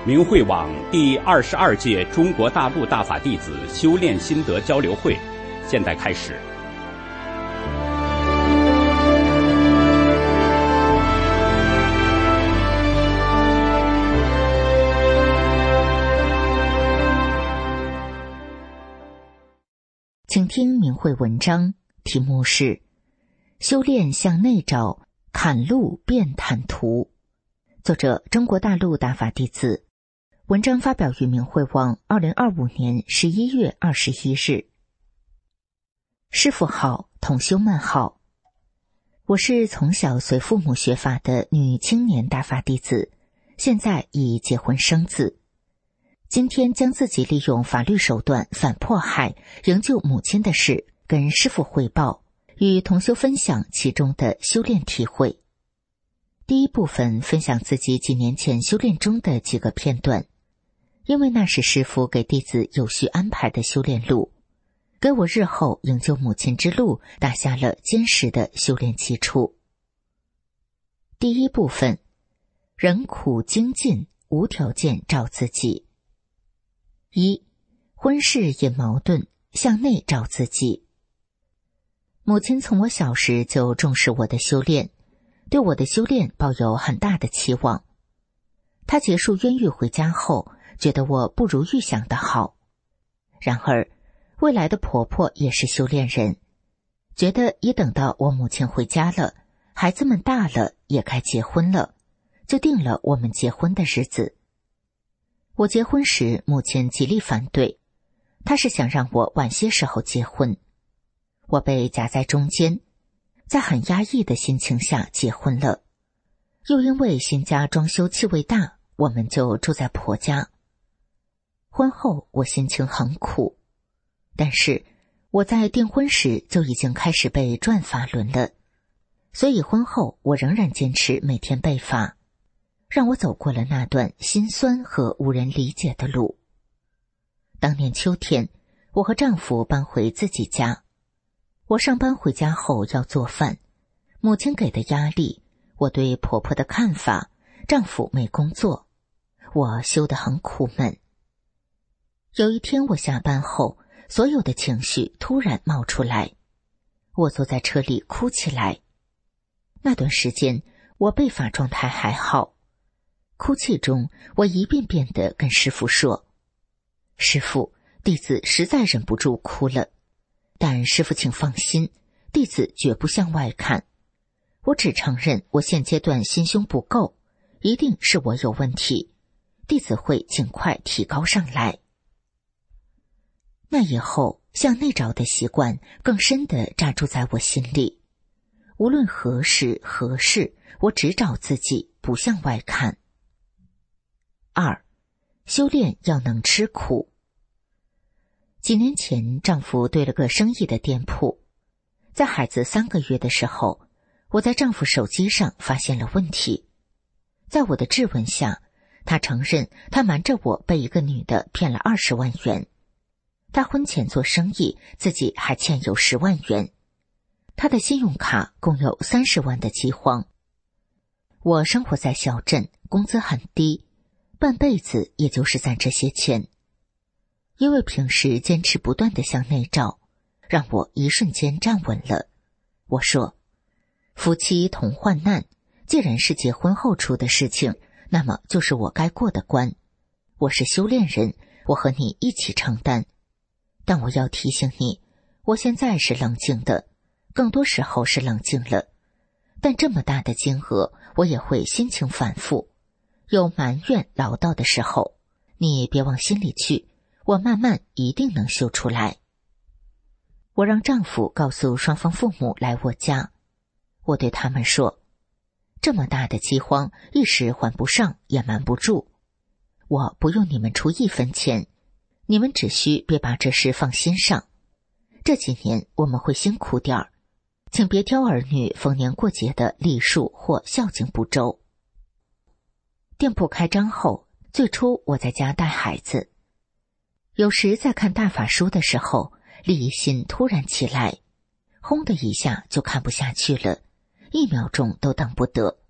明慧网第22届中国大陆大法弟子修炼心得交流会现在开始。 请听明慧文章，题目是修炼向内找，砍路变坦途，作者中国大陆大法弟子。文章发表于明慧网2025年11月21日。师父好，同修们好，我是从小随父母学法的女青年大法弟子，现在已结婚生子。今天将自己利用法律手段反迫害、营救母亲的事跟师父汇报，与同修分享其中的修炼体会。第一部分分享自己几年前修炼中的几个片段，因为那是师父给弟子有序安排的修炼路，给我日后营救母亲之路打下了坚实的修炼基础。第一部分，人苦精进，无条件找自己。一、婚事引矛盾，向内找自己。母亲从我小时就重视我的修炼，对我的修炼抱有很大的期望。她结束冤狱回家后，觉得我不如预想的好。然而，未来的婆婆也是修炼人，觉得一等到我母亲回家了，孩子们大了，也该结婚了，就定了我们结婚的日子。我结婚时，母亲极力反对，她是想让我晚些时候结婚。我被夹在中间，在很压抑的心情下结婚了。又因为新家装修气味大，我们就住在婆家。婚后我心情很苦，但是我在订婚时就已经开始背转法轮了，所以婚后我仍然坚持每天背法，让我走过了那段心酸和无人理解的路。当年秋天，我和丈夫搬回自己家。我上班回家后要做饭，母亲给的压力，我对婆婆的看法，丈夫没工作，我修得很苦闷。有一天我下班后，所有的情绪突然冒出来，我坐在车里哭起来。那段时间我背法状态还好，哭泣中我一遍遍地跟师父说，师父，弟子实在忍不住哭了，但师父请放心，弟子绝不向外看，我只承认我现阶段心胸不够，一定是我有问题，弟子会尽快提高上来。那以后向内找的习惯更深地扎住在我心里，无论何时何事，我只找自己，不向外看。二、修炼要能吃苦。几年前，丈夫对了个生意的店铺，在孩子3个月的时候，我在丈夫手机上发现了问题。在我的质问下，他承认他瞒着我被一个女的骗了20万元。他婚前做生意，自己还欠有10万元。他的信用卡共有30万的饥荒。我生活在小镇，工资很低，半辈子也就是攒这些钱。因为平时坚持不断地向内找，让我一瞬间站稳了。我说，夫妻同患难，既然是结婚后出的事情，那么就是我该过的关。我是修炼人，我和你一起承担。但我要提醒你，我现在是冷静的，更多时候是冷静了。但这么大的金额，我也会心情反复，有埋怨唠叨的时候，你别往心里去，我慢慢一定能修出来。我让丈夫告诉双方父母来我家，我对他们说，这么大的饥荒，一时还不上也瞒不住，我不用你们出1分钱，你们只需别把这事放心上。这几年我们会辛苦点儿，请别挑儿女逢年过节的礼数或孝敬不周。店铺开张后，最初我在家带孩子，有时在看大法书的时候，利益心突然起来，轰的一下就看不下去了，1秒钟都等不得，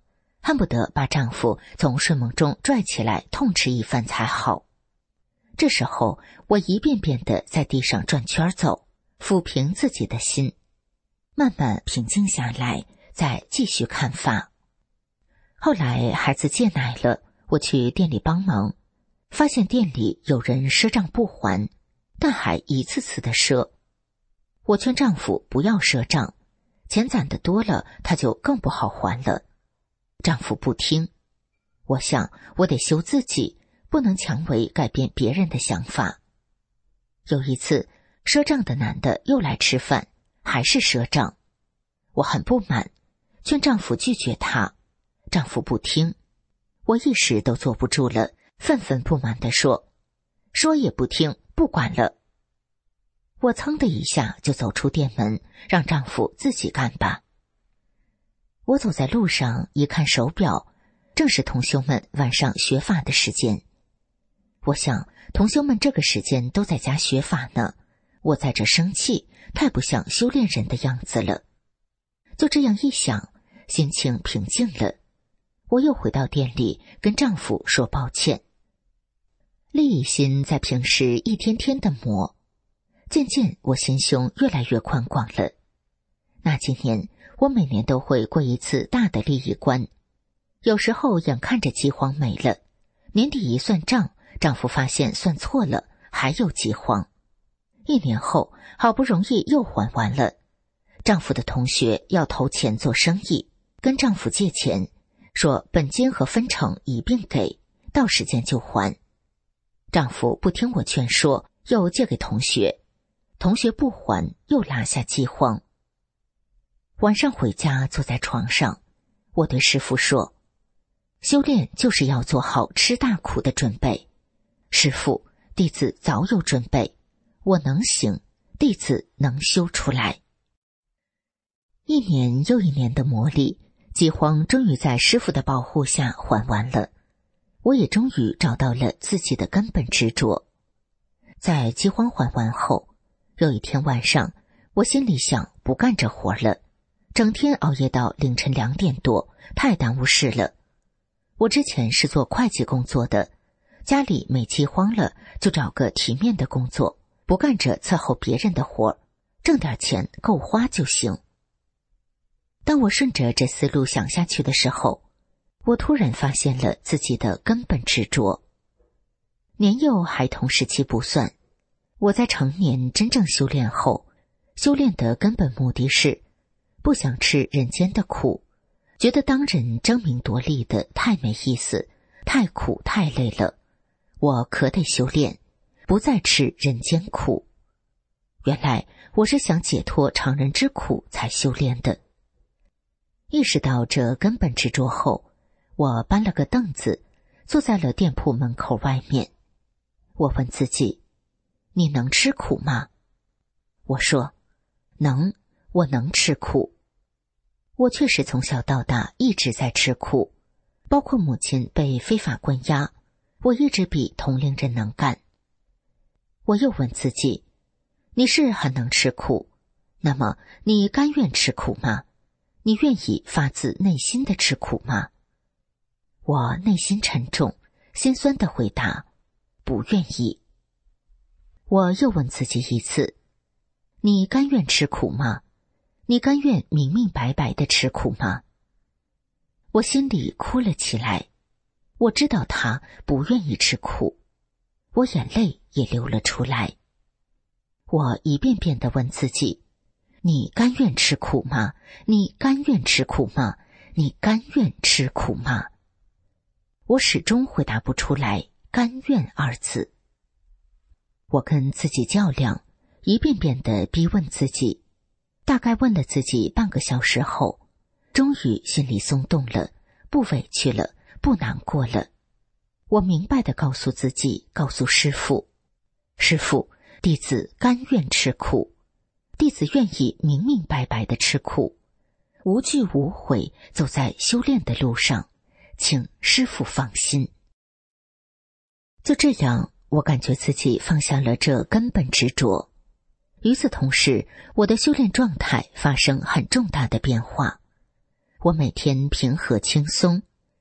恨不得把丈夫从睡梦中拽起来痛斥一番才好。这时候我一遍遍地在地上转圈走，抚平自己的心，慢慢平静下来，再继续看法。后来孩子戒奶了，我去店里帮忙，发现店里有人赊账不还，但还一次次的赊。我劝丈夫不要赊账，钱攒得多了他就更不好还了。丈夫不听，我想我得修自己，不能强为改变别人的想法。有一次赊账的男的又来吃饭，还是赊账，我很不满，劝丈夫拒绝他，丈夫不听，我一时都坐不住了，愤愤不满地说也不听，不管了。我噌的一下就走出店门，让丈夫自己干吧。我走在路上，一看手表，正是同修们晚上学法的时间。我想同修们这个时间都在家学法呢，我在这生气，太不像修炼人的样子了。就这样一想，心情平静了。我又回到店里跟丈夫说抱歉。利益心在平时一天天的磨，渐渐我心胸越来越宽广了。那几年我每年都会过一次大的利益关，有时候眼看着饥荒没了，年底一算账，丈夫发现算错了，还有饥荒。1年后好不容易又还完了，丈夫的同学要投钱做生意，跟丈夫借钱，说本金和分成一并给，到时间就还。丈夫不听我劝说，又借给同学，同学不还，又拉下饥荒。晚上回家坐在床上，我对师父说，修炼就是要做好吃大苦的准备。师父，弟子早有准备，我能行，弟子能修出来。1年又1年的磨砺，饥荒终于在师父的保护下还完了。我也终于找到了自己的根本执着。在饥荒还完后，有一天晚上，我心里想不干这活了，整天熬夜到凌晨2点多，太耽误事了。我之前是做会计工作的，家里没饥荒了，就找个体面的工作，不干着伺候别人的活，挣点钱够花就行。当我顺着这思路想下去的时候，我突然发现了自己的根本执着。年幼孩童时期不算，我在成年真正修炼后，修炼的根本目的是不想吃人间的苦，觉得当人争名夺利的太没意思，太苦太累了，我可得修炼，不再吃人间苦。原来我是想解脱常人之苦才修炼的。意识到这根本执着后，我搬了个凳子，坐在了店铺门口外面。我问自己，你能吃苦吗？我说，能，我能吃苦。我确实从小到大一直在吃苦，包括母亲被非法关押，我一直比同龄人能干。我又问自己，你是很能吃苦，那么你甘愿吃苦吗？你愿意发自内心的吃苦吗？我内心沉重，心酸地回答，不愿意。我又问自己一次，你甘愿吃苦吗？你甘愿明明白白地吃苦吗？我心里哭了起来，我知道他不愿意吃苦，我眼泪也流了出来。我一遍遍地问自己，你甘愿吃苦吗？你甘愿吃苦吗？你甘愿吃苦吗？我始终回答不出来甘愿二字。我跟自己较量，一遍遍地逼问自己，大概问了自己半个小时后，终于心里松动了，不委屈了，不难过了。我明白地告诉自己，告诉师父，师父，弟子甘愿吃苦，弟子愿意明明白白地吃苦，无惧无悔走在修炼的路上，请师父放心。就这样，我感觉自己放下了这根本执着。与此同时，我的修炼状态发生很重大的变化。我每天平和轻松，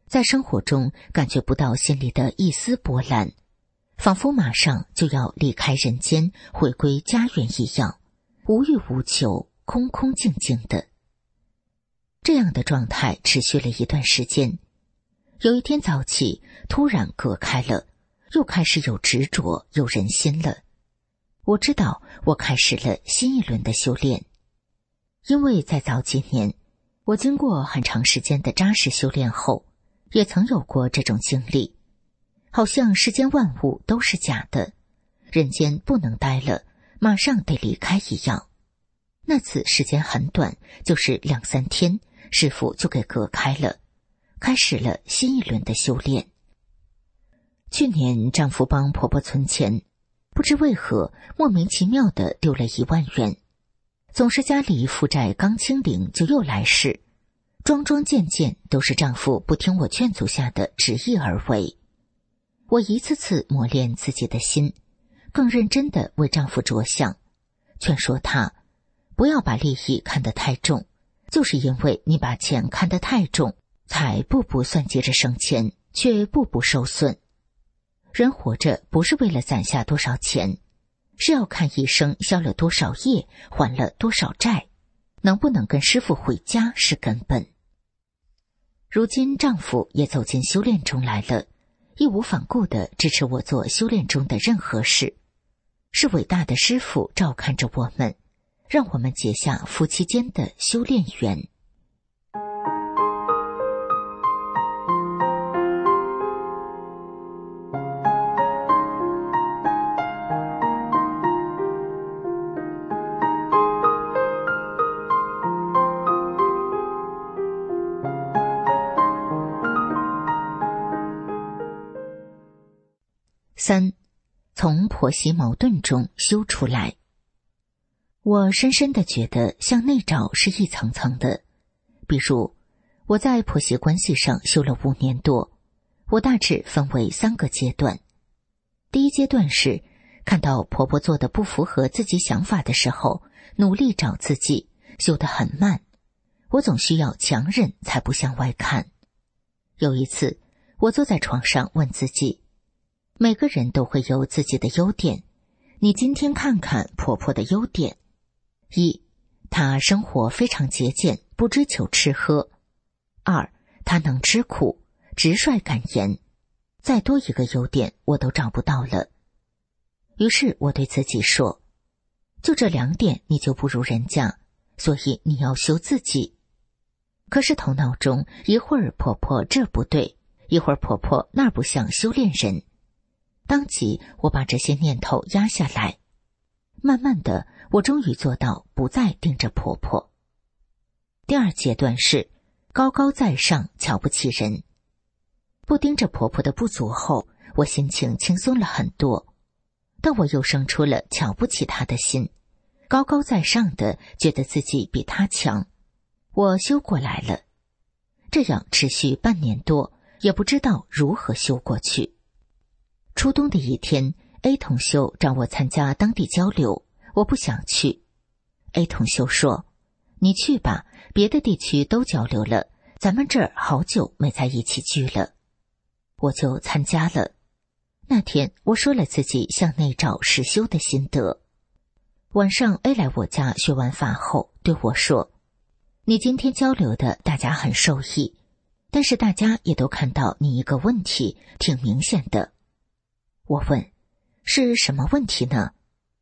在生活中感觉不到心里的一丝波澜，仿佛马上就要离开人间，回归家园一样，无欲无求，空空静静的。这样的状态持续了一段时间。有一天早起，突然隔开了，又开始有执着，有人心了。我知道我开始了新一轮的修炼。因为在早几年，我经过很长时间的扎实修炼后，也曾有过这种经历，好像世间万物都是假的，人间不能待了，马上得离开一样。那次时间很短，就是2-3天，师父就给隔开了，开始了新一轮的修炼。去年丈夫帮婆婆存钱，不知为何莫名其妙地丢了1万元，总是家里负债刚清零就又来事，桩桩件件都是丈夫不听我劝阻下的执意而为。我一次次磨练自己的心，更认真地为丈夫着想，劝说他不要把利益看得太重，就是因为你把钱看得太重，才步步算计着省钱，却步步受损。人活着不是为了攒下多少钱，是要看一生消了多少业，还了多少债，能不能跟师父回家是根本。如今丈夫也走进修炼中来了，义无反顾地支持我做修炼中的任何事，是伟大的师父照看着我们，让我们结下夫妻间的修炼缘。3. 从婆媳矛盾中修出来。我深深地觉得向内找是一层层的，比如我在婆媳关系上修了5年多，我大致分为3个阶段。第一阶段是看到婆婆做的不符合自己想法的时候，努力找自己，修得很慢，我总需要强忍才不向外看。有一次我坐在床上问自己，每个人都会有自己的优点，你今天看看婆婆的优点。1. 她生活非常节俭，不追求吃喝。2. 她能吃苦，直率敢言。再多一个优点我都找不到了。于是我对自己说，就这2点你就不如人家，所以你要修自己。可是头脑中一会儿婆婆这不对，一会儿婆婆那不像修炼人。当即我把这些念头压下来，慢慢的我终于做到不再盯着婆婆。第2阶段是高高在上，瞧不起人。不盯着婆婆的不足后，我心情轻松了很多，但我又生出了瞧不起她的心，高高在上的觉得自己比她强。我修过来了，这样持续半年多，也不知道如何修过去。初冬的一天 ，A 同修让我参加当地交流，我不想去。A 同修说，你去吧，别的地区都交流了，咱们这儿好久没在一起聚了。我就参加了。那天我说了自己向内找实修的心得。晚上 A 来我家学完法后对我说，你今天交流的大家很受益，但是大家也都看到你一个问题，挺明显的。我问，是什么问题呢？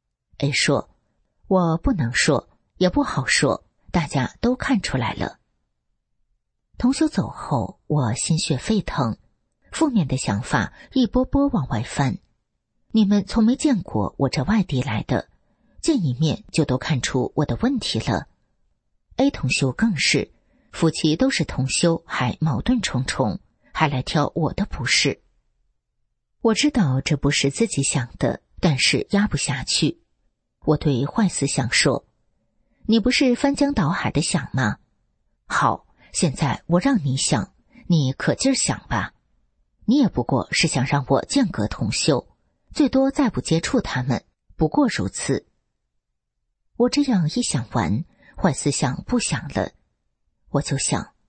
A 说，我不能说，也不好说，大家都看出来了。同修走后，我心血沸腾，负面的想法一波波往外翻。你们从没见过我这外地来的，见一面就都看出我的问题了。A 同修更是，夫妻都是同修，还矛盾重重，还来挑我的不是。我知道这不是自己想的，但是压不下去。我对坏思想说，你不是翻江倒海的想吗？好，现在我让你想，你可劲儿想吧。你也不过是想让我间隔同修，最多再不接触他们，不过如此。我这样一想完，坏思想不想了。我就想，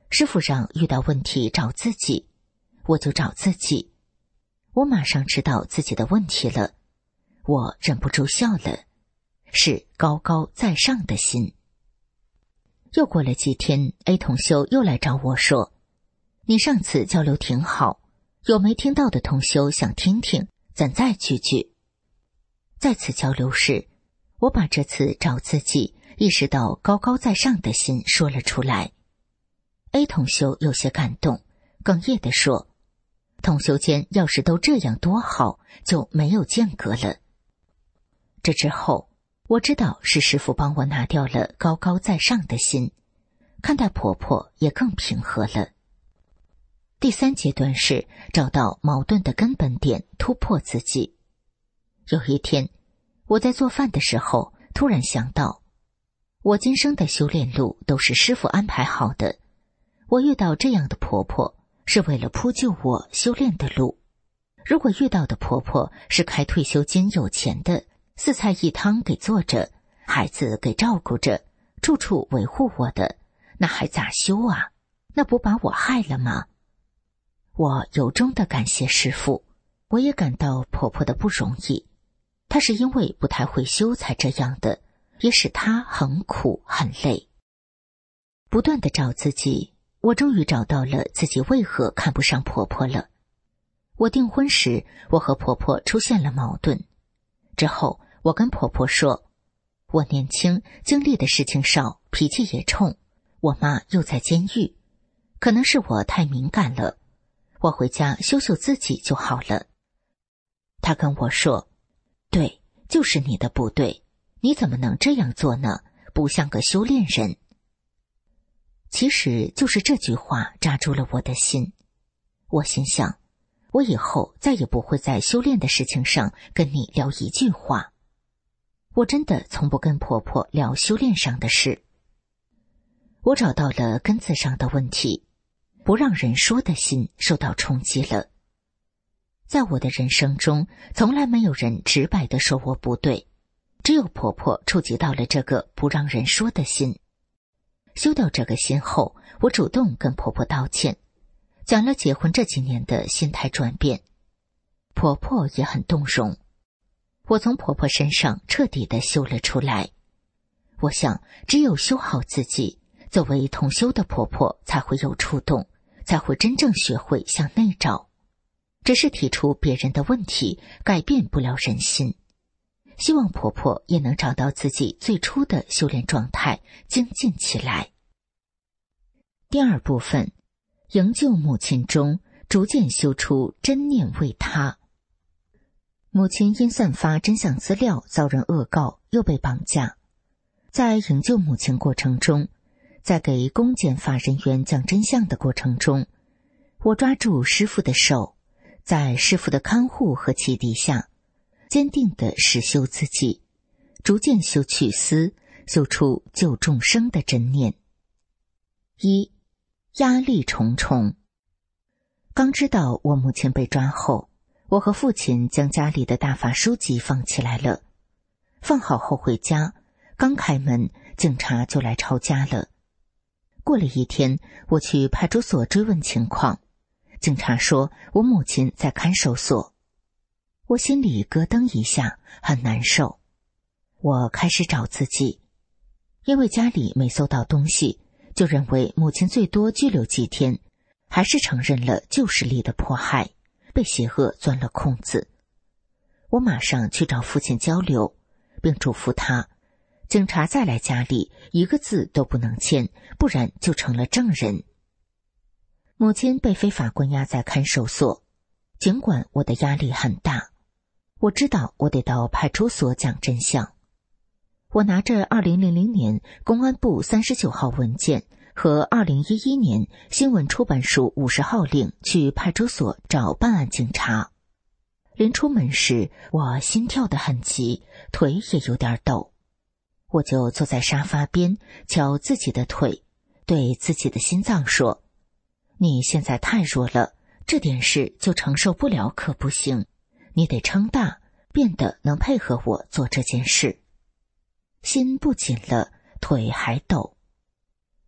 师傅让遇到问题找自己，我就找自己。我马上知道自己的问题了，我忍不住笑了，是高高在上的心。又过了几天 ，A 同修又来找我说，你上次交流挺好，有没听到的同修想听听，咱再聚聚。再次交流时，我把这次找自己意识到高高在上的心说了出来。A 同修有些感动，哽咽地说，同修间要是都这样多好，就没有间隔了。这之后，我知道是师父帮我拿掉了高高在上的心，看待婆婆也更平和了。第3阶段是找到矛盾的根本点，突破自己。有一天，我在做饭的时候，突然想到，我今生的修炼路都是师父安排好的，我遇到这样的婆婆，是为了铺就我修炼的路。如果遇到的婆婆是开退休金有钱的，4菜1汤给做着，孩子给照顾着，处处维护我的，那还咋修啊？那不把我害了吗？我由衷的感谢师父，我也感到婆婆的不容易，她是因为不太会修才这样的，也使她很苦很累。不断的找自己，我终于找到了自己为何看不上婆婆了。我订婚时，我和婆婆出现了矛盾。之后，我跟婆婆说，我年轻，经历的事情少，脾气也冲，我妈又在监狱，可能是我太敏感了，我回家修修自己就好了。她跟我说，对，就是你的不对，你怎么能这样做呢？不像个修炼人。其实就是这句话扎住了我的心。我心想，我以后再也不会在修炼的事情上跟你聊一句话。我真的从不跟婆婆聊修炼上的事。我找到了根子上的问题，不让人说的心受到冲击了。在我的人生中，从来没有人直白地说我不对，只有婆婆触及到了这个不让人说的心。修掉这个心后，我主动跟婆婆道歉，讲了结婚这几年的心态转变。婆婆也很动容，我从婆婆身上彻底地修了出来。我想，只有修好自己，作为同修的婆婆才会有触动，才会真正学会向内找。只是提出别人的问题，改变不了人心。希望婆婆也能找到自己最初的修炼状态，精进起来。第2部分，营救母亲中，逐渐修出真念为他。母亲因散发真相资料遭人恶告，又被绑架。在营救母亲过程中，在给公检法人员讲真相的过程中，我抓住师父的手，在师父的看护和启迪下，坚定地实修自己，逐渐修去思，修出救众生的真念。1. 压力重重。刚知道我母亲被抓后，我和父亲将家里的大法书籍放起来了。放好后回家，刚开门，警察就来抄家了。过了1天，我去派出所追问情况，警察说我母亲在看守所。我心里咯噔一下，很难受。我开始找自己，因为家里没搜到东西，就认为母亲最多拘留几天，还是承认了旧势力的迫害，被邪恶钻了空子。我马上去找父亲交流，并嘱咐他，警察再来家里，一个字都不能签，不然就成了证人。母亲被非法关押在看守所，尽管我的压力很大，我知道我得到派出所讲真相。我拿着2000年公安部39号文件和2011年新闻出版署50号令去派出所找办案警察。临出门时，我心跳得很急，腿也有点抖。我就坐在沙发边，敲自己的腿，对自己的心脏说，你现在太弱了，这点事就承受不了可不行，你得撑大，变得能配合我做这件事。心不紧了，腿还抖。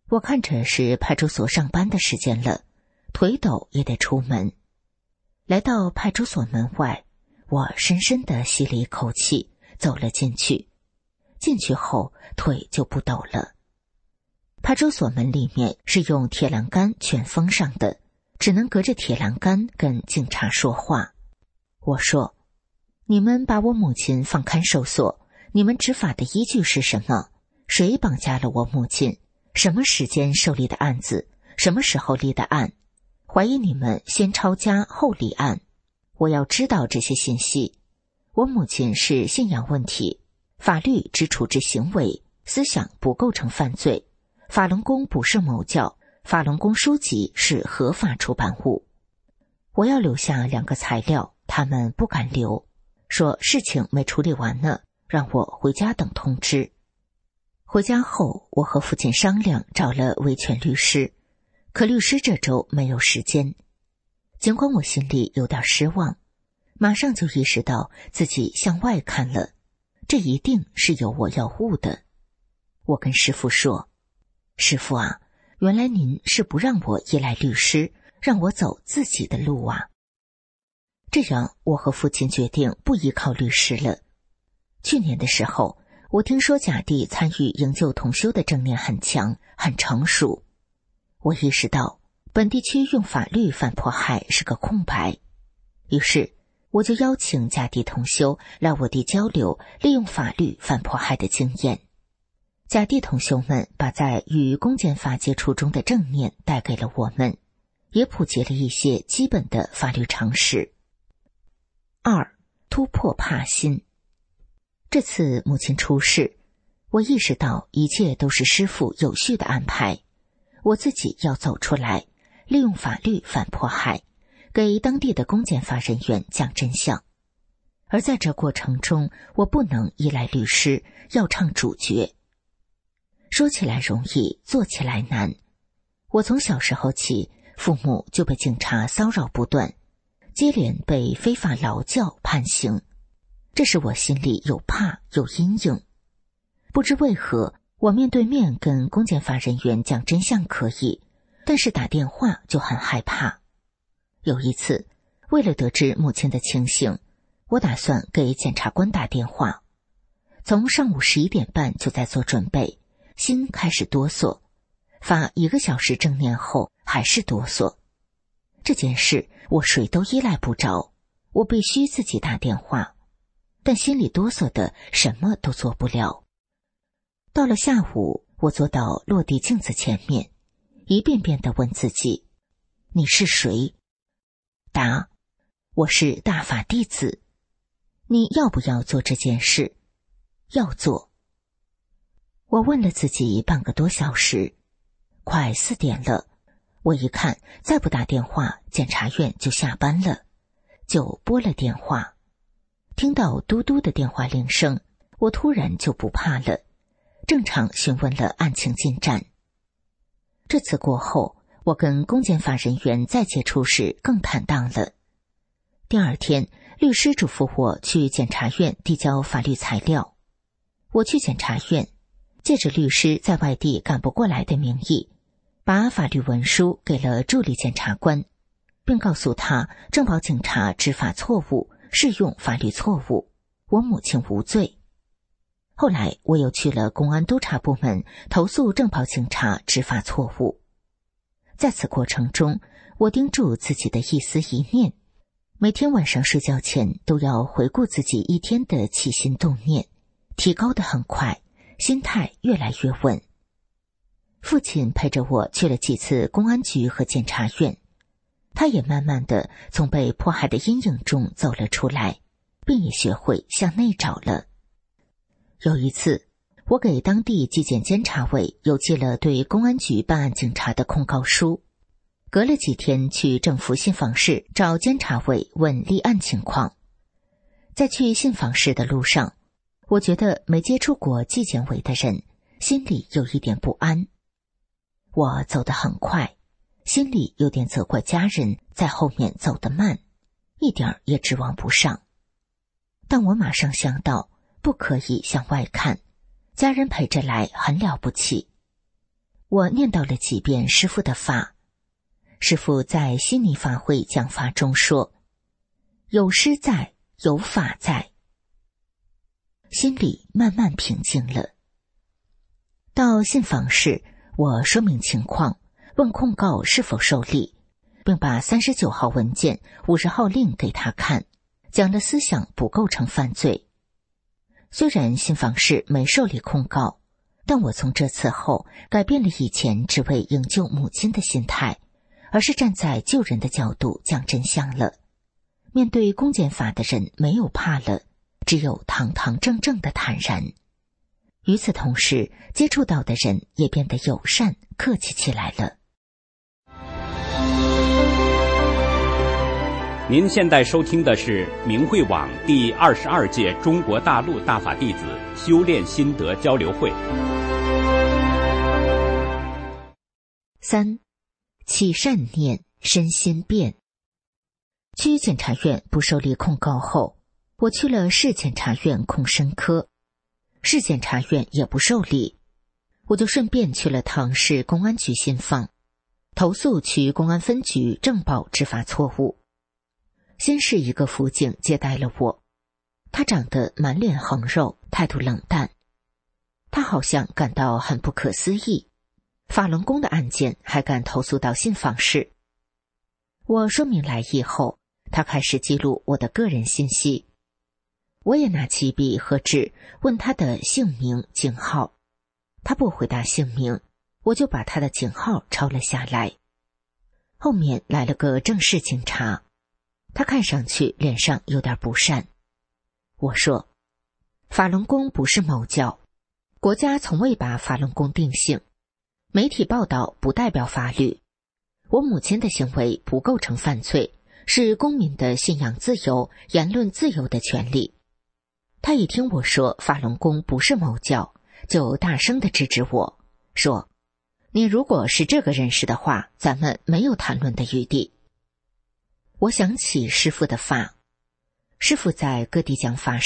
我看着是派出所上班的时间了，腿抖也得出门。来到派出所门外，我深深地吸了一口气，走了进去。进去后腿就不抖了。派出所门里面是用铁栏杆全封上的，只能隔着铁栏杆跟警察说话。我说，你们把我母亲放看守所，你们执法的依据是什么？谁绑架了我母亲？什么时间受理的案子？什么时候立的案？怀疑你们先抄家后立案。我要知道这些信息。我母亲是信仰问题，法律只处置行为，思想不构成犯罪。法轮功不是某教，法轮功书籍是合法出版物。我要留下2个材料，他们不敢留，说事情没处理完呢，让我回家等通知。回家后，我和父亲商量，找了维权律师，可律师这周没有时间。尽管我心里有点失望，马上就意识到自己向外看了，这一定是有我要误的。我跟师父说，师父啊，原来您是不让我依赖律师，让我走自己的路啊。这样我和父亲决定不依靠律师了。去年的时候，我听说甲弟参与营救同修的正念很强，很成熟。我意识到本地区用法律反迫害是个空白，于是我就邀请甲弟同修来我地交流利用法律反迫害的经验。甲弟同修们把在与公检法接触中的正念带给了我们，也普及了一些基本的法律常识。2. 突破怕心。这次母亲出事，我意识到一切都是师父有序的安排，我自己要走出来，利用法律反迫害，给当地的公检法人员讲真相。而在这过程中，我不能依赖律师，要唱主角。说起来容易，做起来难。我从小时候起，父母就被警察骚扰不断，接连被非法劳教判刑，这使我心里有怕有阴影。不知为何，我面对面跟公检法人员讲真相可以，但是打电话就很害怕。有一次，为了得知母亲的情形，我打算给检察官打电话。从上午11点半就在做准备，心开始哆嗦，发1个小时正念后还是哆嗦。这件事我谁都依赖不着，我必须自己打电话，但心里哆嗦的什么都做不了。到了下午，我坐到落地镜子前面，一遍遍地问自己，你是谁？答，我是大法弟子。你要不要做这件事？要做。我问了自己半个多小时，快4点了，我一看再不打电话，检察院就下班了，就拨了电话。听到嘟嘟的电话铃声，我突然就不怕了，正常询问了案情进展。这次过后，我跟公检法人员再接触时更坦荡了。第2天，律师嘱咐我去检察院递交法律材料。我去检察院，借着律师在外地赶不过来的名义，把法律文书给了助理检察官，并告诉他政保警察执法错误，适用法律错误，我母亲无罪。后来我又去了公安督察部门投诉政保警察执法错误。在此过程中，我盯住自己的一思一念，每天晚上睡觉前都要回顾自己一天的起心动念，提高得很快，心态越来越稳。父亲陪着我去了几次公安局和检察院，他也慢慢地从被迫害的阴影中走了出来，并也学会向内找了。有一次，我给当地纪检监察委邮寄了对公安局办案警察的控告书，隔了几天去政府信访室找监察委问立案情况。在去信访室的路上，我觉得没接触过纪检委的人，心里有一点不安。我走得很快，心里有点责怪家人在后面走得慢，一点也指望不上。但我马上想到，不可以向外看，家人陪着来很了不起。 我念叨了几遍师父的法。师父在悉尼法会讲法中说：有师在，有法在。心里慢慢平静了。到信访室，我说明情况，问控告是否受理，并把39号文件、50号令给他看，讲了思想不构成犯罪。虽然信访室没受理控告，但我从这次后改变了以前只为营救母亲的心态，而是站在救人的角度讲真相了。面对公检法的人没有怕了，只有堂堂正正的坦然。与此同时，接触到的人也变得友善客气起来了。 您现在收听的是明慧网第22届中国大陆大法弟子修炼心得交流会。 3. 起善念，身心变。区检察院不受理控告后，我去了市检察院控申科，市检察院也不受理，我就顺便去了唐市公安局信访，投诉区公安分局政保执法错误。先是一个辅警接待了我，他长得满脸横肉，态度冷淡。他好像感到很不可思议，法轮功的案件还敢投诉到信访室。我说明来意后，他开始记录我的个人信息。我也拿起笔和纸问他的姓名、警号，他不回答姓名，我就把他的警号抄了下来。后面来了个正式警察，他看上去脸上有点不善。我说，法轮功不是某教，国家从未把法轮功定性，媒体报道不代表法律。我母亲的行为不构成犯罪，是公民的信仰自由、言论自由的权利。他一听我说法轮功不是某教，就大声地制止我，说：你如果是这个认识的话，咱们没有谈论的余地。我想起师父的法，师父在各地讲法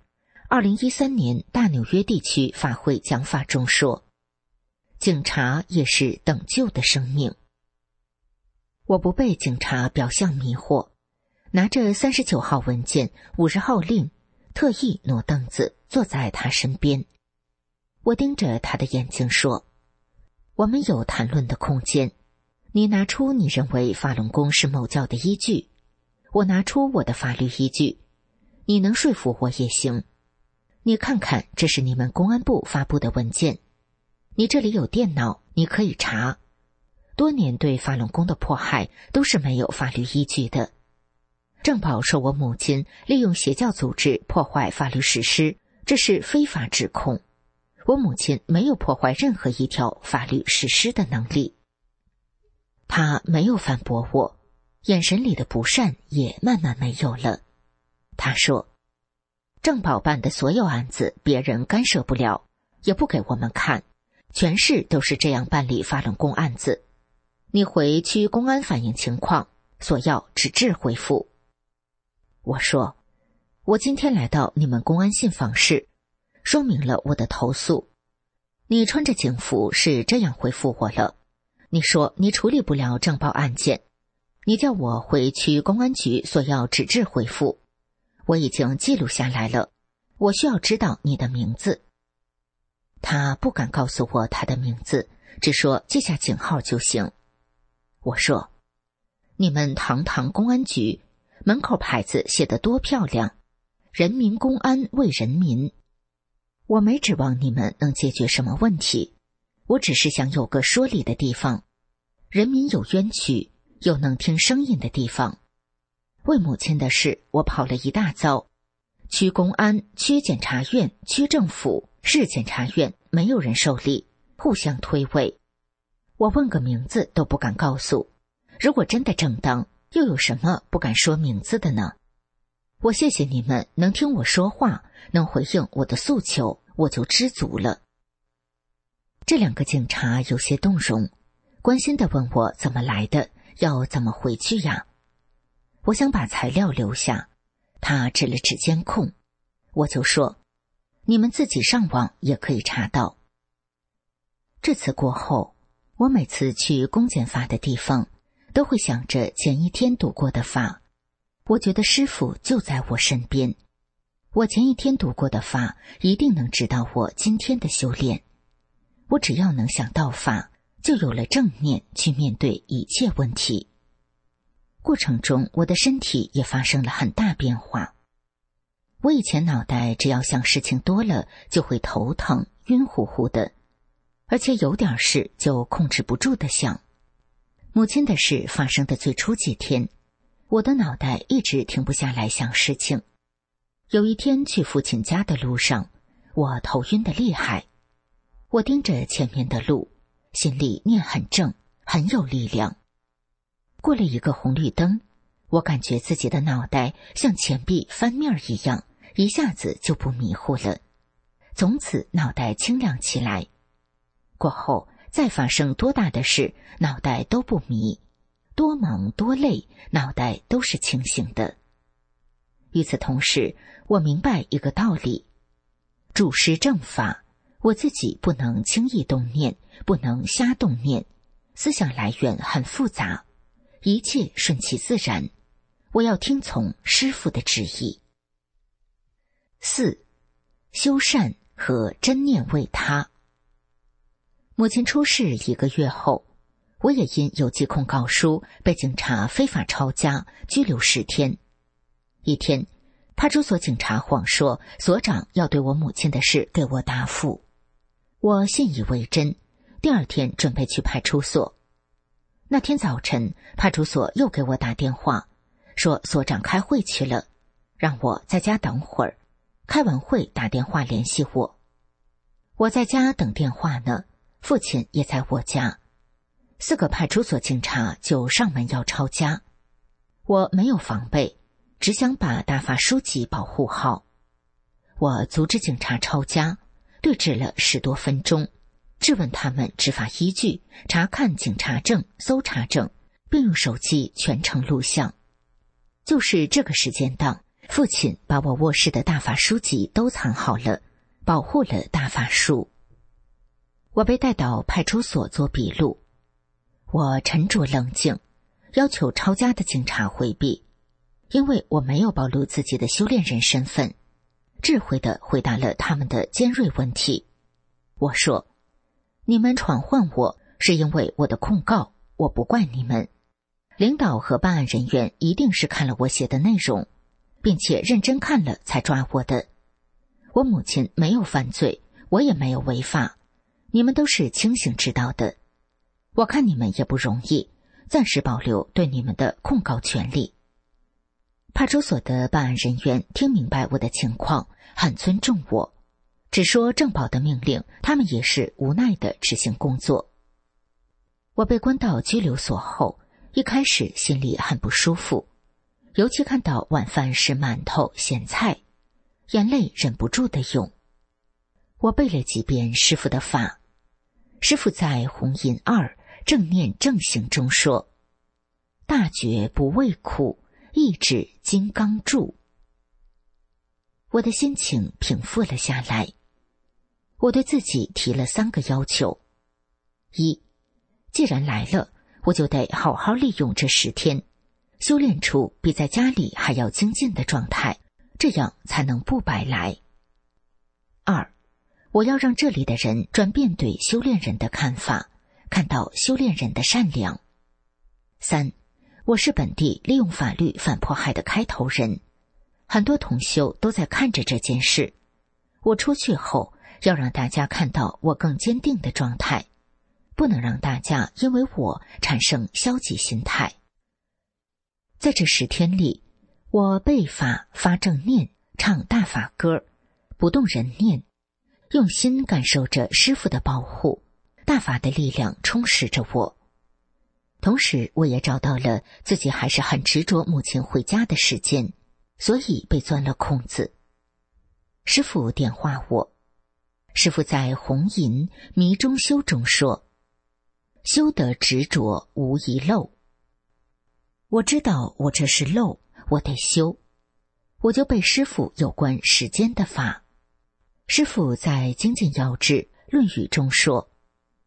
122013年大纽约地区法会讲法中说，警察也是等救的生命。我不被警察表象迷惑，拿着39号文件、50号令，特意挪凳子坐在他身边。我盯着他的眼睛说，我们有谈论的空间，你拿出你认为法轮功是某教的依据，我拿出我的法律依据，你能说服我也行。你看看，这是你们公安部发布的文件，你这里有电脑，你可以查。多年对法轮功的迫害都是没有法律依据的。政保说我母亲利用邪教组织破坏法律实施，这是非法指控。我母亲没有破坏任何一条法律实施的能力。他没有反驳我，眼神里的不善也慢慢没有了。他说，政保办的所有案子别人干涉不了，也不给我们看，全市都是这样办理法轮功案子。你回区公安反映情况，索要纸质回复。我说，我今天来到你们公安信访室，说明了我的投诉。你穿着警服是这样回复我了，你说你处理不了政保案件，你叫我回区公安局索要纸质回复。我已经记录下来了，我需要知道你的名字。他不敢告诉我他的名字，只说记下警号就行。我说，你们堂堂公安局，门口牌子写得多漂亮，人民公安为人民。我没指望你们能解决什么问题，我只是想有个说理的地方，人民有冤屈，有能听声音的地方。为母亲的事，我跑了一大遭，区公安、区检察院、区政府、市检察院没有人受理，互相推诿。我问个名字都不敢告诉，如果真的正当，又有什么不敢说名字的呢？我谢谢你们能听我说话，能回应我的诉求，我就知足了。这两个警察有些动容，关心地问我怎么来的，要怎么回去呀？我想把材料留下，他指了指监控，我就说，你们自己上网也可以查到。这次过后， 我每次去公检法的地方，都会想着前一天读过的法。我觉得师父就在我身边，我前一天读过的法一定能指导我今天的修炼。我只要能想到法，就有了正念去面对一切问题。过程中，我的身体也发生了很大变化。我以前脑袋只要想事情多了，就会头疼、晕乎乎的，而且有点事就控制不住的想。母亲的事发生的最初几天，我的脑袋一直停不下来想事情。有一天去父亲家的路上，我头晕得厉害。我盯着前面的路，心里念很正，很有力量。过了一个红绿灯，我感觉自己的脑袋像钱币翻面一样，一下子就不迷糊了，从此脑袋清亮起来。过后再发生多大的事，脑袋都不迷，多忙多累，脑袋都是清醒的。与此同时，我明白一个道理：主持正法，我自己不能轻易动念，不能瞎动念，思想来源很复杂，一切顺其自然，我要听从师父的旨意。4. 修善和真念为他。母亲出事1个月后，我也因有记控告书被警察非法抄家，拘留10天。一天，派出所警察谎说所长要对我母亲的事给我答复，我信以为真。第2天准备去派出所，那天早晨派出所又给我打电话，说所长开会去了，让我在家等会儿，开完会打电话联系我。我在家等电话呢，父亲也在我家。4个派出所警察就上门要抄家，我没有防备，只想把大法书籍保护好。我阻止警察抄家，对峙了10多分钟，质问他们执法依据，查看警察证、搜查证，并用手机全程录像。就是这个时间档，父亲把我卧室的大法书籍都藏好了，保护了大法书。我被带到派出所做笔录，我沉着冷静，要求抄家的警察回避，因为我没有暴露自己的修炼人身份，智慧地回答了他们的尖锐问题。我说，你们传唤我是因为我的控告，我不怪你们。领导和办案人员一定是看了我写的内容，并且认真看了才抓我的。我母亲没有犯罪，我也没有违法，你们都是清醒知道的。我看你们也不容易，暂时保留对你们的控告权利。派出所的办案人员听明白我的情况，很尊重我，只说正保的命令，他们也是无奈地执行工作。我被关到拘留所后，一开始心里很不舒服，尤其看到晚饭是馒头、咸菜，眼泪忍不住地涌。我背了几遍师父的法。师父在弘淫2正念正行中说，大觉不畏苦，意志金刚柱。我的心情平复了下来。我对自己提了3个要求： 1. 既然来了，我就得好好利用这10天，修炼出比在家里还要精进的状态，这样才能不白来。 2. 我要让这里的人转变对修炼人的看法，看到修炼人的善良。 3. 我是本地利用法律反迫害的开头人，很多同修都在看着这件事，我出去后要让大家看到我更坚定的状态，不能让大家因为我产生消极心态。在这10天里，我背法、发正念、唱大法歌，不动人念，用心感受着师父的保护，大法的力量充实着我。同时我也找到了自己还是很执着母亲回家的时间，所以被钻了空子。师父点化我，师父在弘淫迷中修中说，修得执着无遗漏。我知道我这是漏，我得修，我就背师父有关时间的法。师父在精进要旨论语中说，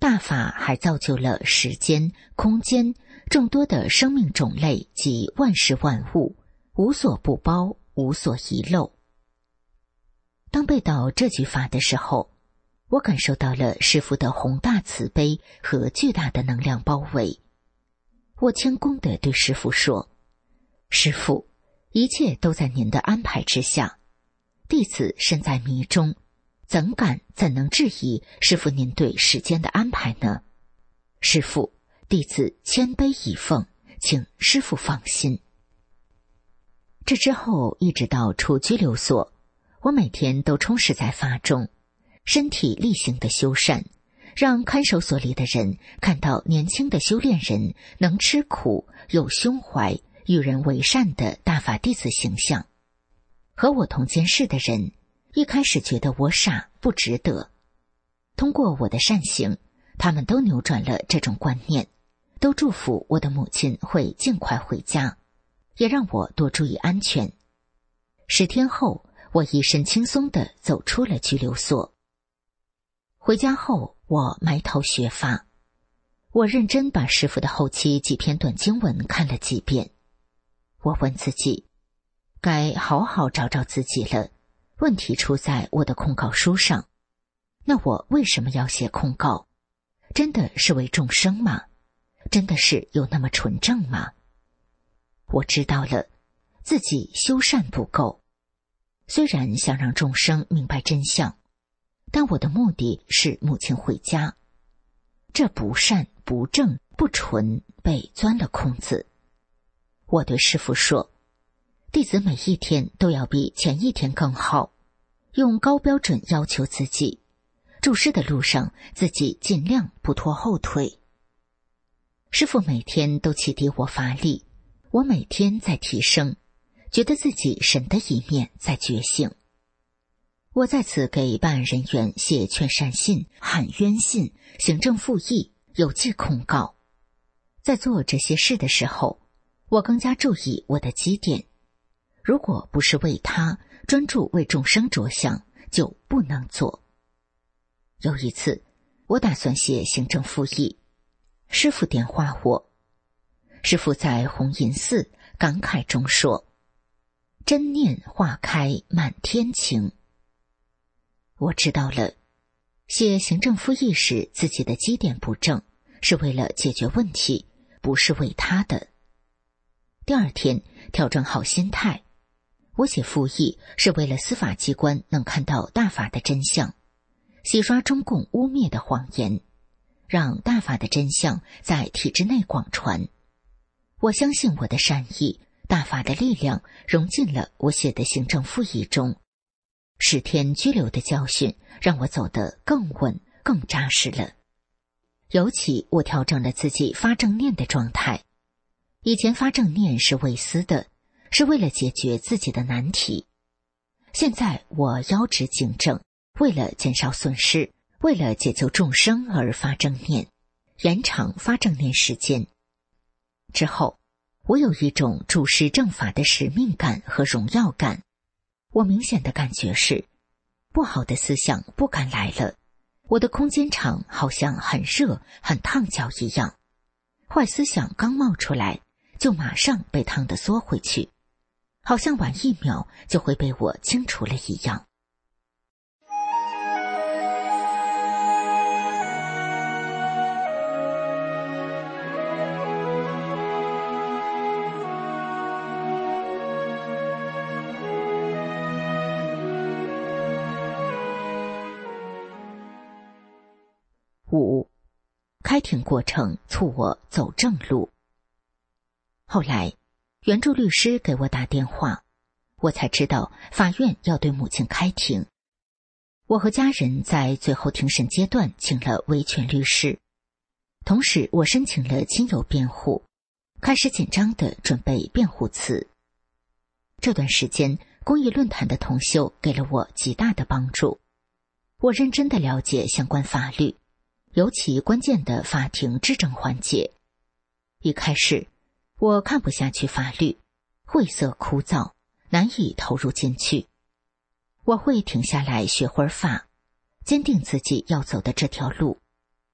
大法还造就了时间、空间众多的生命种类及万事万物，无所不包，无所遗漏。当背到这句法的时候，我感受到了师父的宏大慈悲和巨大的能量包围。我谦恭地对师父说：师父，一切都在您的安排之下，弟子身在迷中，怎能质疑师父您对时间的安排呢？师父，弟子谦卑以奉，请师父放心。这之后一直到出拘留所，我每天都充实在法中，身体力行的修善，让看守所里的人看到年轻的修炼人能吃苦、有胸怀、与人为善的大法弟子形象。和我同监室的人一开始觉得我傻，不值得。通过我的善行，他们都扭转了这种观念，都祝福我的母亲会尽快回家，也让我多注意安全。10天后，我一身轻松地走出了拘留所。回家后，我埋头学法，我认真把师父的后期几篇短经文看了几遍。我问自己，该好好找找自己了，问题出在我的控告书上。那我为什么要写控告？真的是为众生吗？真的是有那么纯正吗？我知道了，自己修善不够。虽然想让众生明白真相，但我的目的是母亲回家。这不善、不正、不纯被钻了空子。我对师父说，弟子每一天都要比前一天更好，用高标准要求自己，注释的路上自己尽量不拖后腿。师父每天都启迪我法力，我每天在提升，觉得自己神的一面在觉醒。我再次给办案人员写劝善信、喊冤信、行政复议、有记控告。在做这些事的时候，我更加注意我的基点。如果不是为他专注为众生着想，就不能做。有一次，我打算写行政复议，师父电话我。师父在红银寺感慨中说：真念化开满天晴。我知道了，写行政复议时自己的基点不正，是为了解决问题，不是为他的。第二天调整好心态，我写复议是为了司法机关能看到大法的真相，洗刷中共污蔑的谎言，让大法的真相在体制内广传。我相信我的善意，大法的力量融进了我写的行政复议中。10天拘留的教训让我走得更稳、更扎实了。尤其我调整了自己发正念的状态。以前发正念是为私的，是为了解决自己的难题。现在我腰直颈正，为了减少损失，为了解救众生而发正念，延长发正念时间。之后，我有一种主持正法的使命感和荣耀感。我明显的感觉是，不好的思想不敢来了，我的空间场好像很热、很烫脚一样。坏思想刚冒出来，就马上被烫得缩回去，好像晚1秒就会被我清除了一样。5. 开庭过程促我走正路。后来，援助律师给我打电话，我才知道法院要对母亲开庭。我和家人在最后庭审阶段请了维权律师，同时我申请了亲友辩护，开始紧张地准备辩护词。这段时间，公益论坛的同修给了我极大的帮助。我认真地了解相关法律，尤其关键的法庭质证环节。一开始，我看不下去法律，晦涩枯燥，难以投入进去。我会停下来学会儿法，坚定自己要走的这条路。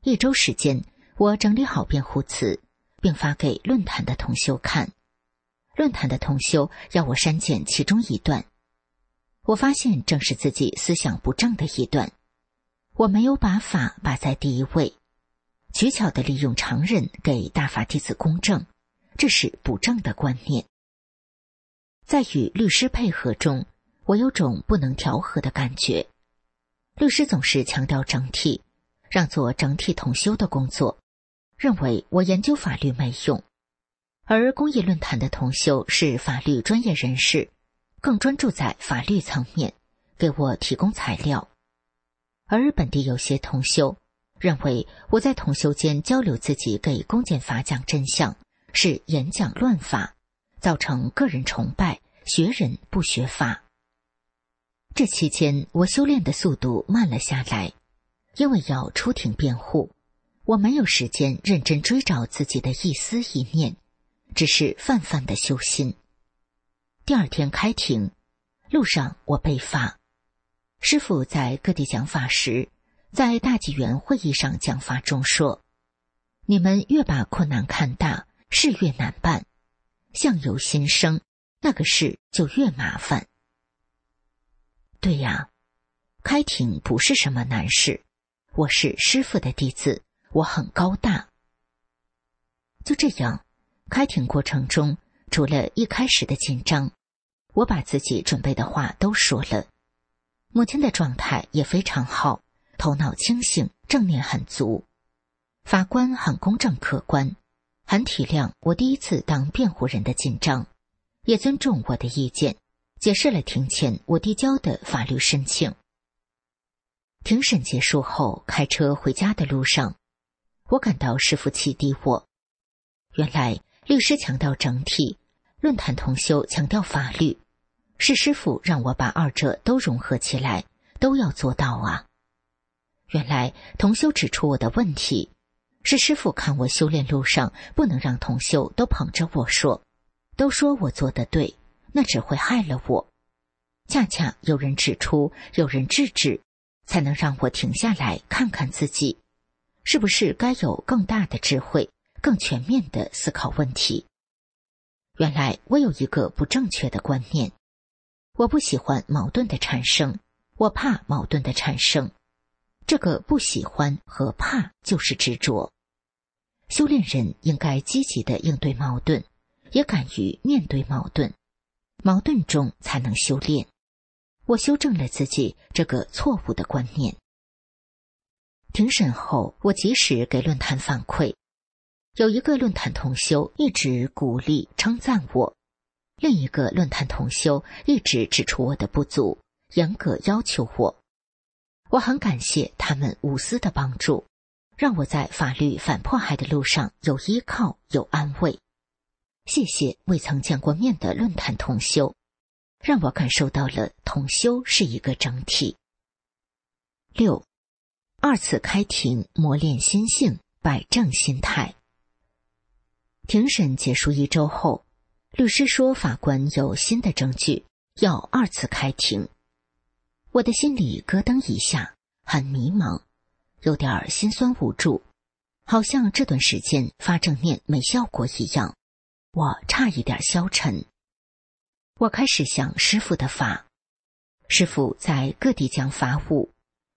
1周时间，我整理好辩护词，并发给论坛的同修看。论坛的同修要我删减其中一段，我发现正是自己思想不正的一段。我没有把法摆在第一位，取巧地利用常人给大法弟子公正，这是不正的观念。在与律师配合中，我有种不能调和的感觉。律师总是强调整体，让做整体统修的工作，认为我研究法律没用。而公益论坛的同修是法律专业人士，更专注在法律层面，给我提供材料。而本地有些同修认为我在同修间交流自己给公检法讲真相，是演讲乱法，造成个人崇拜，学人不学法。这期间我修炼的速度慢了下来，因为要出庭辩护，我没有时间认真追找自己的一思一念，只是泛泛的修心。第二天开庭，路上我被罚。师父在各地讲法时，在大纪元会议上讲法中说，你们越把困难看大，事越难办，相由心生，那个事就越麻烦。对呀，开庭不是什么难事，我是师父的弟子，我很高大。就这样，开庭过程中，除了一开始的紧张，我把自己准备的话都说了。母亲的状态也非常好，头脑清醒，正念很足。法官很公正客观，很体谅我第一次当辩护人的紧张，也尊重我的意见，解释了庭前我递交的法律申请。庭审结束后，开车回家的路上，我感到师父启迪我。原来律师强调整体，论坛同修强调法律，是师父让我把二者都融合起来，都要做到啊。原来同修指出我的问题，是师父看我修炼路上不能让同修都捧着我说，都说我做得对，那只会害了我。恰恰有人指出，有人制止，才能让我停下来看看自己，是不是该有更大的智慧，更全面地思考问题。原来我有一个不正确的观念，我不喜欢矛盾的产生，我怕矛盾的产生。这个不喜欢和怕就是执着。修炼人应该积极地应对矛盾，也敢于面对矛盾，矛盾中才能修炼。我修正了自己这个错误的观念。庭审后，我及时给论坛反馈，有一个论坛同修一直鼓励称赞我，另一个论坛同修一直指出我的不足，严格要求我。我很感谢他们无私的帮助，让我在法律反迫害的路上有依靠，有安慰。谢谢未曾见过面的论坛同修，让我感受到了同修是一个整体。6. 二次开庭磨练心性，摆正心态。庭审结束1周后，律师说法官有新的证据，要二次开庭。我的心里咯噔一下，很迷茫，有点心酸无助，好像这段时间发正念没效果一样，我差一点消沉。我开始想师父的法。师父在各地讲法务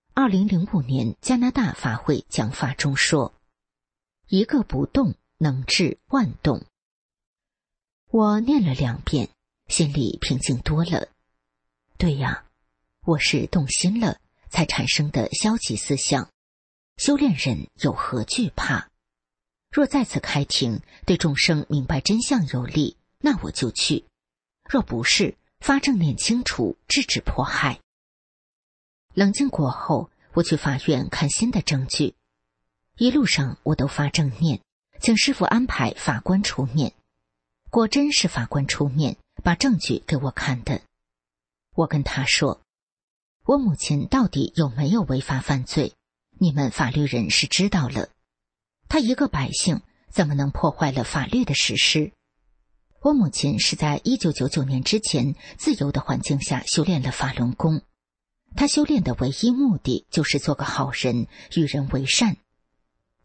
，2005年加拿大法会讲法中说，一个不动能治万动。我念了2遍，心里平静多了。对呀，我是动心了才产生的消极思想，修炼人有何惧怕？若再次开庭，对众生明白真相有利，那我就去；若不是，发正念清除，制止迫害。冷静过后，我去法院看新的证据，一路上我都发正念，请师父安排法官出面。果真是法官出面，把证据给我看的。我跟他说，我母亲到底有没有违法犯罪，你们法律人是知道了。她一个百姓怎么能破坏了法律的实施？我母亲是在1999年之前自由的环境下修炼了法轮功，她修炼的唯一目的就是做个好人，与人为善。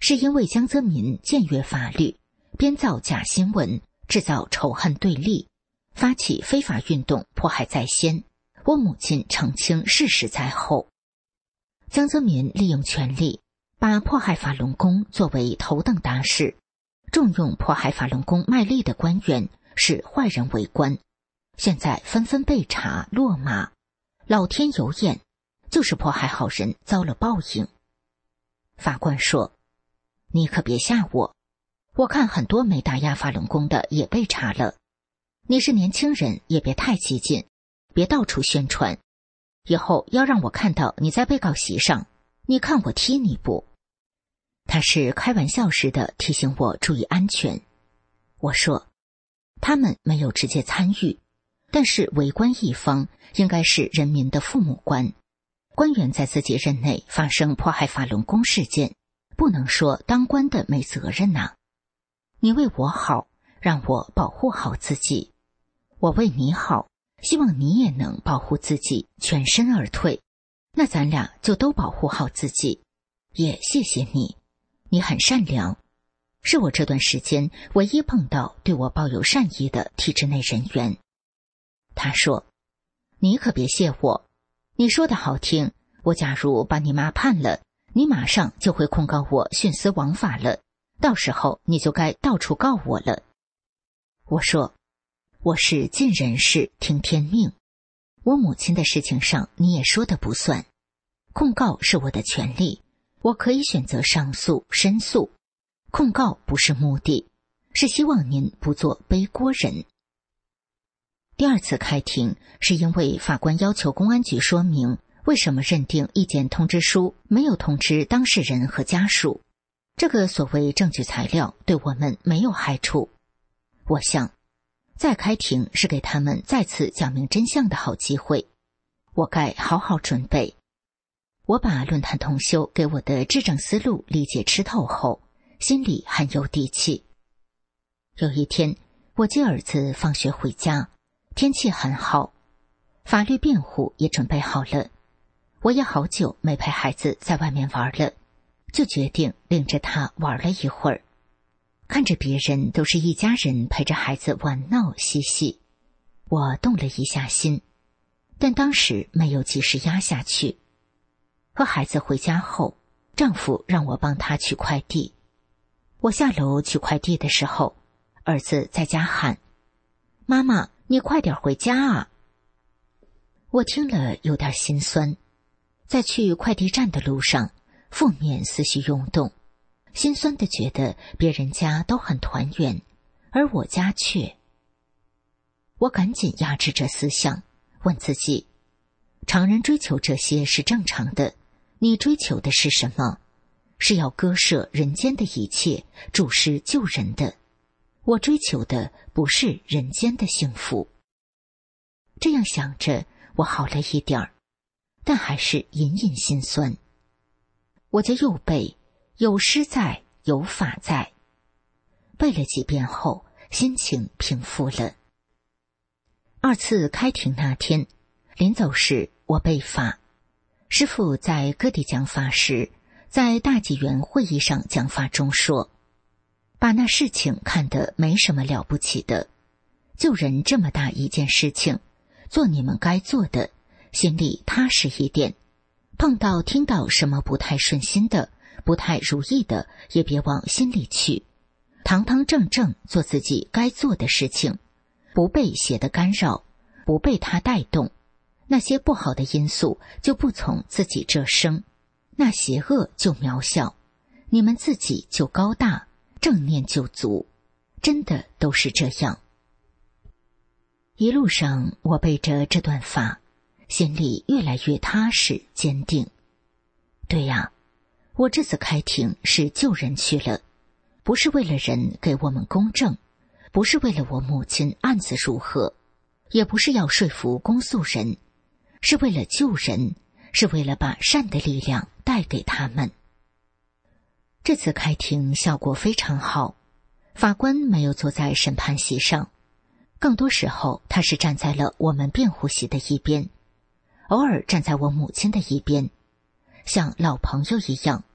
是因为江泽民僭越法律，编造假新闻，制造仇恨对立，发起非法运动，迫害在先，我母亲澄清事实在后。江泽民利用权力，把迫害法轮功作为头等大事，重用迫害法轮功卖力的官员，使坏人为官，现在纷纷被查落马，老天有眼，就是迫害好人遭了报应。法官说，你可别吓我，我看很多没打压法轮功的也被查了，你是年轻人也别太激进，别到处宣传，以后要让我看到你在被告席上，你看我踢你不？他是开玩笑似的提醒我注意安全。我说，他们没有直接参与，但是为官一方应该是人民的父母官，官员在自己任内发生迫害法轮功事件，不能说当官的没责任啊。你为我好，让我保护好自己，我为你好，希望你也能保护自己，全身而退，那咱俩就都保护好自己。也谢谢你，你很善良，是我这段时间唯一碰到对我抱有善意的体制内人员。他说，你可别谢我，你说的好听，我假如把你妈判了，你马上就会控告我徇私枉法了，到时候你就该到处告我了。我说，我是尽人事听天命，我母亲的事情上你也说的不算，控告是我的权利，我可以选择上诉申诉，控告不是目的，是希望您不做背锅人。第二次开庭是因为法官要求公安局说明为什么认定意见通知书没有通知当事人和家属，这个所谓证据材料对我们没有害处。我想再开庭是给他们再次讲明真相的好机会，我该好好准备。我把论坛同修给我的治政思路理解吃透后，心里很有底气。有一天，我接儿子放学回家，天气很好，法律辩护也准备好了，我也好久没陪孩子在外面玩了，就决定领着他玩了一会儿。看着别人都是一家人陪着孩子玩闹嬉戏，我动了一下心，但当时没有及时压下去。和孩子回家后，丈夫让我帮他取快递。我下楼取快递的时候，儿子在家喊，妈妈，你快点回家啊！我听了有点心酸，在去快递站的路上，负面思绪涌动，心酸地觉得别人家都很团圆，而我家却……我赶紧压制着思想，问自己，常人追求这些是正常的，你追求的是什么？是要割舍人间的一切，注视救人的。我追求的不是人间的幸福。这样想着，我好了一点儿，但还是隐隐心酸。我就又背有诗在，有法在，背了几遍后，心情平复了。二次开庭那天，临走时我背法，师父在各地讲法时，在大纪元会议上讲法中说，把那事情看得没什么了不起的，救人这么大一件事情，做你们该做的，心里踏实一点，碰到听到什么不太顺心的，不太如意的，也别往心里去，堂堂正正做自己该做的事情，不被邪的干扰，不被它带动，那些不好的因素就不从自己这生，那邪恶就渺小，你们自己就高大，正念就足，真的都是这样。一路上我背着这段法，心里越来越踏实坚定。对呀，我这次开庭是救人去了，不是为了人给我们公正，不是为了我母亲案子如何，也不是要说服公诉人，是为了救人，是为了把善的力量带给他们。这次开庭效果非常好，法官没有坐在审判席上，更多时候他是站在了我们辩护席的一边，偶尔站在我母亲的一边，像老朋友一样，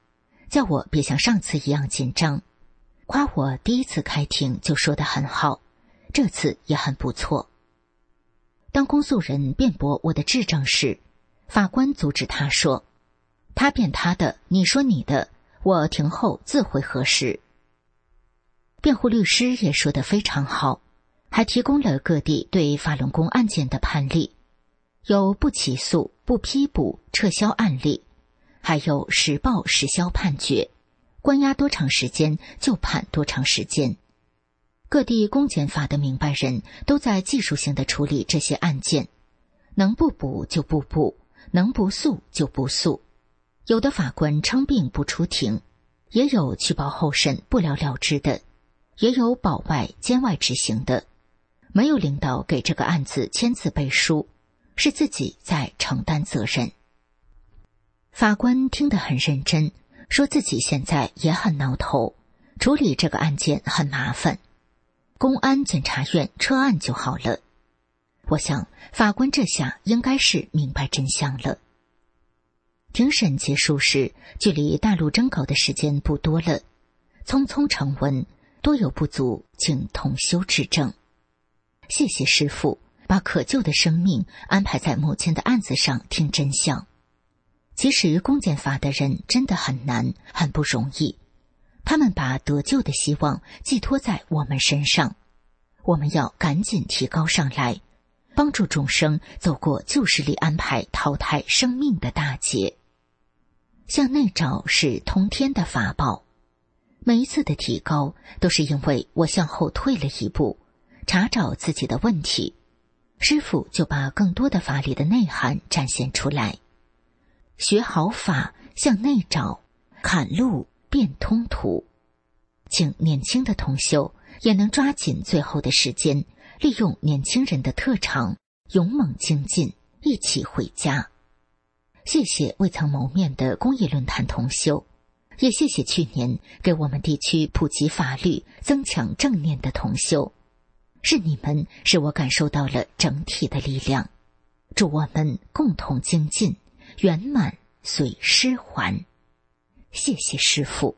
叫我别像上次一样紧张，夸我第一次开庭就说得很好，这次也很不错。当公诉人辩驳我的质证时，法官阻止他说：“他辩他的，你说你的，我庭后自会核实。”辩护律师也说得非常好，还提供了各地对法轮功案件的判例，有不起诉、不批捕、撤销案例，还有实报实销判决，关押多长时间就判多长时间。各地公检法的明白人都在技术性的处理这些案件，能不补就不补，能不诉就不诉。有的法官称病不出庭，也有取保候审不了了之的，也有保外监外执行的。没有领导给这个案子签字背书，是自己在承担责任。法官听得很认真，说自己现在也很挠头，处理这个案件很麻烦，公安检察院撤案就好了。我想法官这下应该是明白真相了。庭审结束时，距离大陆征稿的时间不多了，匆匆成文，多有不足，请同修指正。谢谢师父把可救的生命安排在母亲的案子上听真相。其实公检法的人真的很难，很不容易，他们把得救的希望寄托在我们身上，我们要赶紧提高上来，帮助众生走过旧势力安排淘汰生命的大劫。向内找是通天的法宝，每一次的提高都是因为我向后退了一步，查找自己的问题，师父就把更多的法理的内涵展现出来。学好法，向内找，砍路变通途。请年轻的同修也能抓紧最后的时间，利用年轻人的特长，勇猛精进，一起回家。谢谢未曾谋面的公益论坛同修，也谢谢去年给我们地区普及法律、增强正念的同修。是你们使我感受到了整体的力量，祝我们共同精进，圆满随师还。谢谢师父。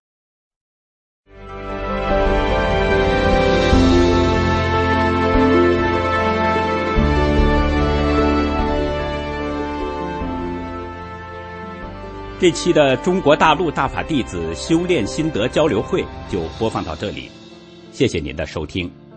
这期的中国大陆大法弟子修炼心得交流会就播放到这里，谢谢您的收听。